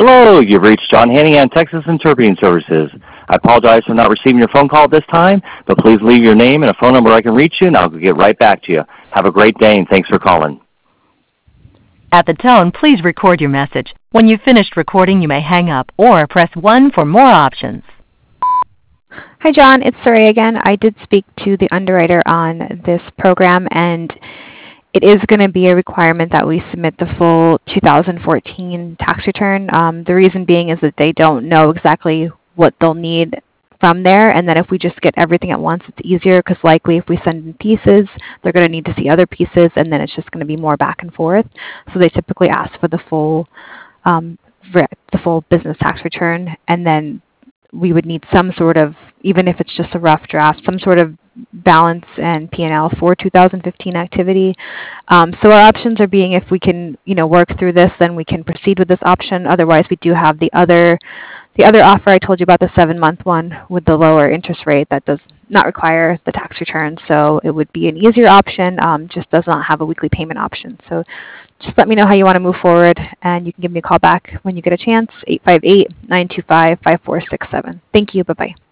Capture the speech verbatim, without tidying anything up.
Hello, you've reached John Hanigan, Texas Interpreting Services. I apologize for not receiving your phone call at this time, but please leave your name and a phone number I can reach you, and I'll get right back to you. Have a great day, and thanks for calling. At the tone, please record your message. When you've finished recording, you may hang up or press one for more options. Hi, John. It's Saray again. I did speak to the underwriter on this program, and it is going to be a requirement that we submit the full two thousand fourteen tax return. Um, the reason being is that they don't know exactly what they'll need from there, and then if we just get everything at once, it's easier because likely if we send in pieces, they're going to need to see other pieces, and then it's just going to be more back and forth. So they typically ask for the full, um, the full business tax return, and then we would need some sort of, even if it's just a rough draft, some sort of balance and P and L for two thousand fifteen activity. Um, so our options are being, if we can, you know, work through this, then we can proceed with this option. Otherwise, we do have the other, the other offer I told you about, the seven-month one with the lower interest rate that does not require the tax return. So it would be an easier option, um, just does not have a weekly payment option. So just let me know how you want to move forward, and you can give me a call back when you get a chance, eight five eight, nine two five, five four six seven. Thank you. Bye-bye.